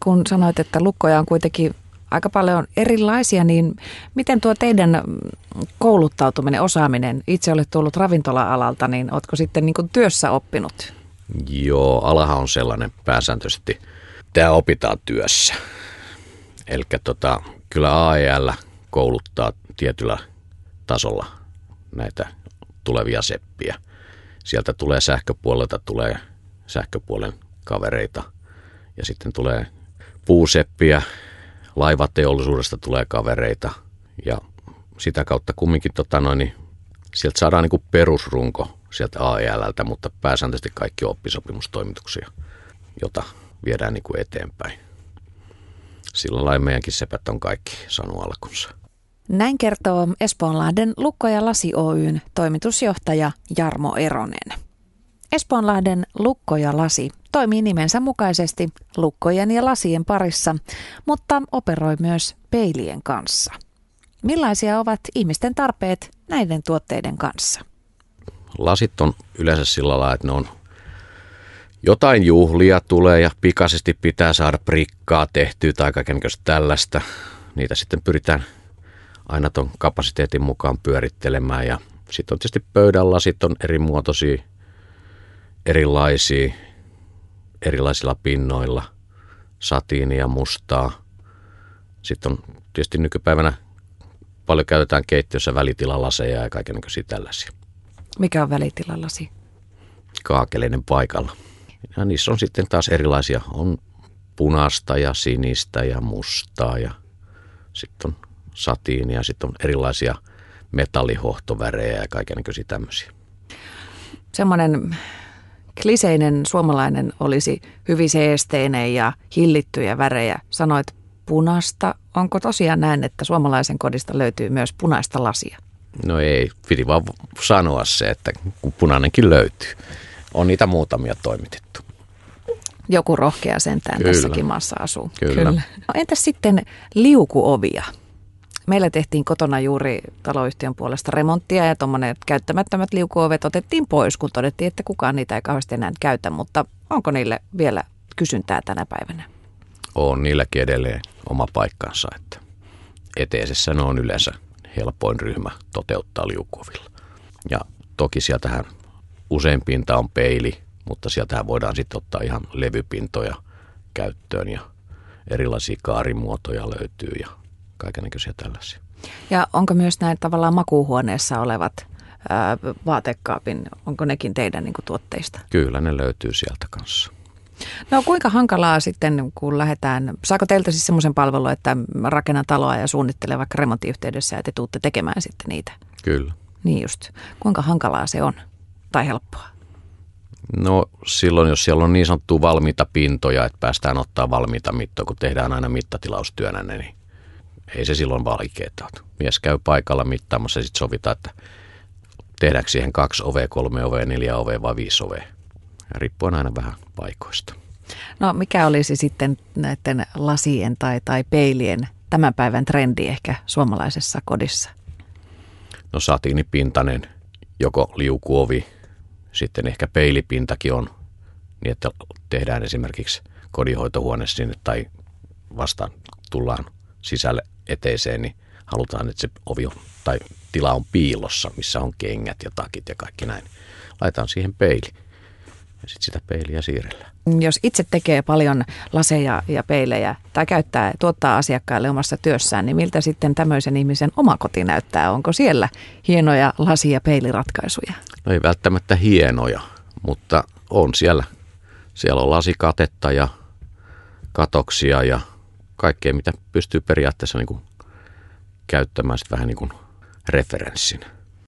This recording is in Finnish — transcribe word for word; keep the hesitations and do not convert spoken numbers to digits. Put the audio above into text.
kun sanoit, että lukkoja on kuitenkin aika paljon erilaisia, niin miten tuo teidän kouluttautuminen, osaaminen, itse olet tullut ravintola-alalta, niin oletko sitten niin kuin työssä oppinut? Joo, alahan on sellainen pääsääntöisesti, tämä opitaan työssä. Eli tota, kyllä A E L kouluttaa tietyllä tasolla näitä tulevia seppiä. Sieltä tulee sähköpuolelta, tulee sähköpuolen kavereita ja sitten tulee puuseppiä, laivateollisuudesta tulee kavereita ja sitä kautta kumminkin tota noin, niin sieltä saadaan niin kuin perusrunko sieltä A E L:ltä, mutta pääsääntöisesti kaikki on oppisopimustoimituksia, jota viedään niin kuin eteenpäin. Sillä lailla meidänkin sepät on kaikki saanut alkunsa. Näin kertoo Espoonlahden Lukko ja Lasi Oy:n toimitusjohtaja Jarmo Eronen. Espoonlahden Lukko ja Lasi toimii nimensä mukaisesti lukkojen ja lasien parissa, mutta operoi myös peilien kanssa. Millaisia ovat ihmisten tarpeet näiden tuotteiden kanssa? Lasit on yleensä sillä lailla, että ne on jotain juhlia tulee ja pikaisesti pitää saada prikkaa tehtyä tai kaikenlaista tällaista. Niitä sitten pyritään aina tuon kapasiteetin mukaan pyörittelemään ja sitten on tietysti pöydän lasit on eri muotoisia, erilaisia, erilaisilla pinnoilla, satiinia, mustaa. Sitten on tietysti nykypäivänä paljon käytetään keittiössä välitilalaseja ja kaikenlaisia tällaisia. Mikä on välitilalasi? Kaakeleinen paikalla. Ja niissä on sitten taas erilaisia. On punaista ja sinistä ja mustaa ja sitten on satiinia, sitten on erilaisia metallihohtovärejä ja kaikenlaisia tämmöisiä. Semmoinen kliseinen suomalainen olisi hyvin seesteinen ja hillittyjä värejä. Sanoit punasta. Onko tosiaan näin, että suomalaisen kodista löytyy myös punaista lasia? No ei, piti vaan sanoa se, että kun punainenkin löytyy. On niitä muutamia toimitettu. Joku rohkea sentään Kyllä. Tässäkin maassa asuu. Kyllä. Kyllä. No, entäs sitten liukuovia? Meillä tehtiin kotona juuri taloyhtiön puolesta remonttia ja tuommoinen käyttämättömät liukuovet otettiin pois, kun todettiin, että kukaan niitä ei kauheasti enää käytä. Mutta onko niille vielä kysyntää tänä päivänä? On niilläkin edelleen oma paikkansa, että eteisessä ne on yleensä helpoin ryhmä toteuttaa liukuovilla. Ja toki sieltähän usein pinta on peili, mutta sieltähän voidaan sitten ottaa ihan levypintoja käyttöön ja erilaisia kaarimuotoja löytyy ja kaikennäköisiä tällaisia. Ja onko myös näin tavallaan makuuhuoneessa olevat ää, vaatekaapin, onko nekin teidän niin kuin tuotteista? Kyllä ne löytyy sieltä kanssa. No kuinka hankalaa sitten, kun lähdetään, saako teiltä siis semmoisen palvelun, että rakennan taloa ja suunnittelen vaikka remonttiyhteydessä ja te tuutte tekemään sitten niitä? Kyllä. Niin just. Kuinka hankalaa se on tai helppoa? No silloin, jos siellä on niin sanottua valmiita pintoja, että päästään ottaa valmiita mittoja, kun tehdään aina mittatilaustyönä, niin ei se silloin vaikeaa. Mies käy paikalla mittaamassa ja sitten sovitaan, että tehdäänkö siihen kaksi ovea, kolme ovea, neljä ovea vai viisi ovea. Riippuen aina vähän paikoista. No mikä olisi sitten näiden lasien tai, tai peilien tämän päivän trendi ehkä suomalaisessa kodissa? No satiinipintainen, joko liukuovi, sitten ehkä peilipintakin on, niin että tehdään esimerkiksi kodinhoitohuone sinne tai vastaan tullaan sisälle eteiseen, niin halutaan, että se ovi on, tai tila on piilossa, missä on kengät ja takit ja kaikki näin. Laitetaan siihen peili ja sitten sitä peiliä siirrellään. Jos itse tekee paljon laseja ja peilejä tai käyttää, tuottaa asiakkaille omassa työssään, niin miltä sitten tämmöisen ihmisen oma koti näyttää? Onko siellä hienoja lasi- ja peiliratkaisuja? No ei välttämättä hienoja, mutta on siellä. Siellä on lasikatetta ja katoksia ja kaikkea, mitä pystyy periaatteessa niin kuin käyttämään sitten vähän niin kuin referenssinä.